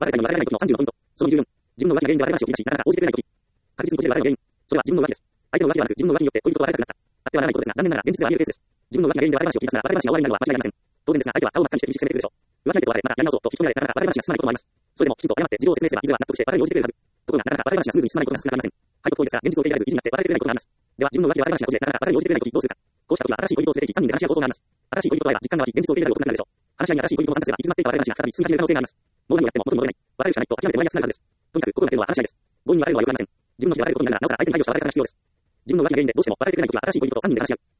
れたのに笑えない時の35ポイント。その24、自分の浮気が原因で笑い話を聞いたし、なかなか応じてくれない時。確実にこちらで笑いの原因。それは自分の浮気です。相手の浮気ではなく、自分の浮気によって恋人と別れたくなった。あってはならないことですが、残念ながら現実ではあり得るケースです。自分の浮気が原因で笑い話を聞き出すなら、笑い話が終わりになるのは間違いありません。当然ですが、相手は顔を真っ赤にして厳しく責めてくるでしょう。浮気相手と別れ、またやり直そうと聞き込みられ、なかなか笑い話が進まないこともあります。それでも、きちんと謝って事情を説明すれば、いずれは納得して笑いに応じてくれるはず。ところが、なかなか笑い話がスムーズに進まないことが少なくありません。はい、と遠いですが、現実を受け入れられず、意地になって笑えてくれないことがあります。では、自分の浮気で笑い話が途切れ、なかなか笑いに応じてくれないときどうするか。こうしたときは、新しい恋人を連れてき、3人で話し合う方法があります。新しい恋人と会えば、実感が湧き、現実を受け入れざるを得なくなるでしょう。話し合いに新しい恋人も参加すれば、行き詰まっていた笑い話が再び進み始める可能性があります。もう何をやっても元に戻れない。別れるしかないと諦めてもらいやすくなるはずです。とにかく、心がけるのは話し合いです。強引に別れるのは良くありません。自分の気で別れることになるなら、なおさら相手に配慮した別れ方が必要です。自分の浮気が原因でどうしても別れてくれないときは、新しい恋人と3人で話し合う。